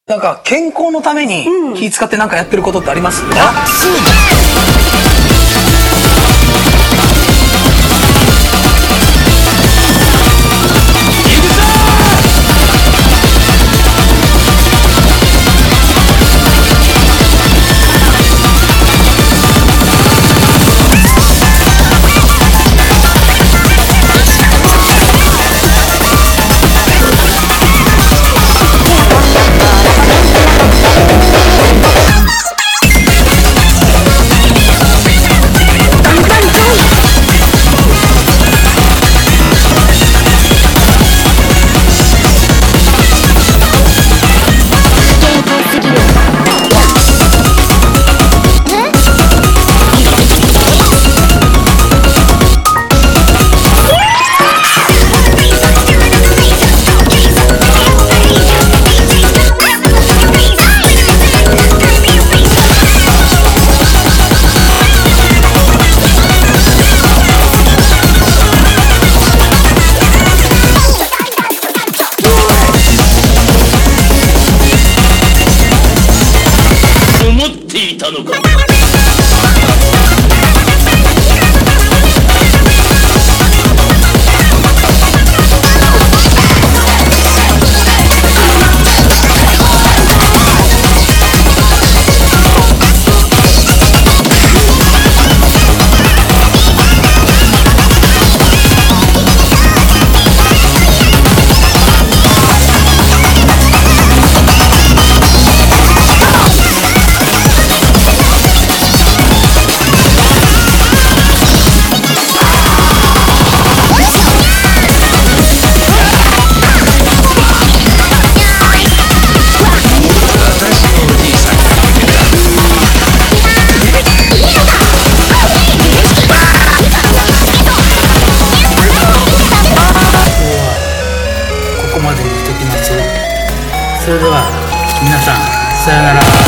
なんか健康のために気使ってなんかやってることってあります？ 思っていたのか。 ここまでにしてきます。それでは皆さんさよなら。